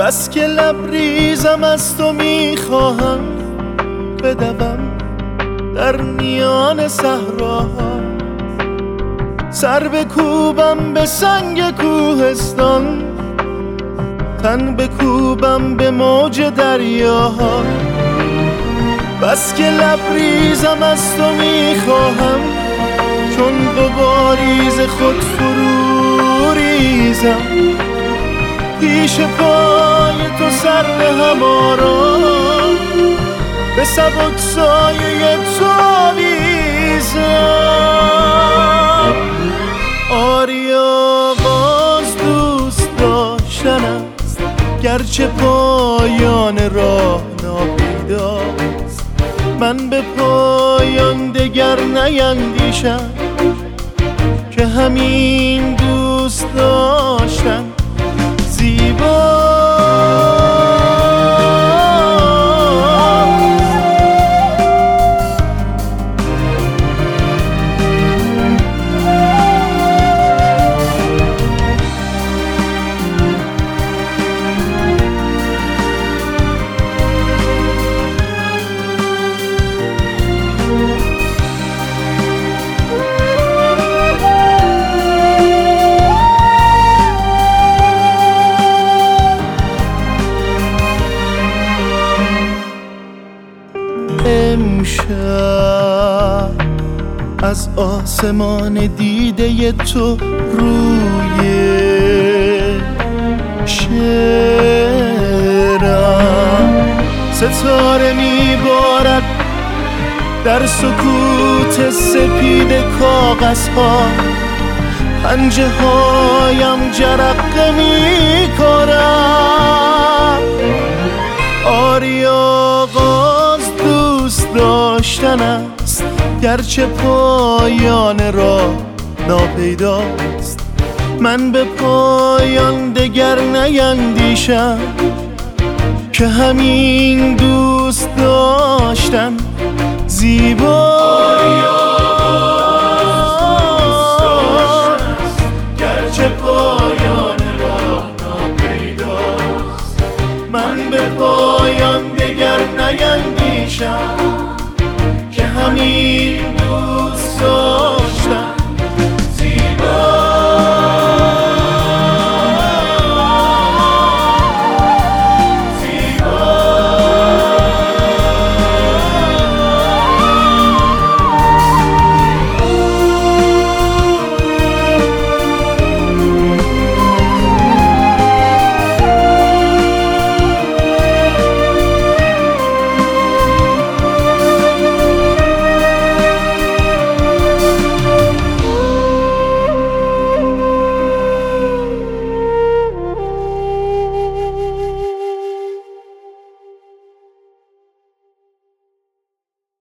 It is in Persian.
بس که لبریزم از تو میخواهم بدوم در میان صحراها، سر بکوبم به سنگ کوهستان، تن بکوبم به موج دریاها. بس که لبریزم از تو میخواهم، چون غباریز خود فرو ریزم، پیش پای تو سر به هم آرام، به سبک سایه تو آویزم. آری آغاز دوست داشتن است، گرچه پایان راه ناپیداست. من به پایان دگر نیندیشم، که همین دوست داشتن زیباست. امشب از آسمان دیده تو روی شعرم ستاره میبارد در سکوت سپید کاغذها. پنجه هایم جرقه میکنم. آری آغاز دوست داشتن است، گرچه پایان راه ناپیداست. من به پایان دگر نیندیشم، که همین دوست داشتن زیباست.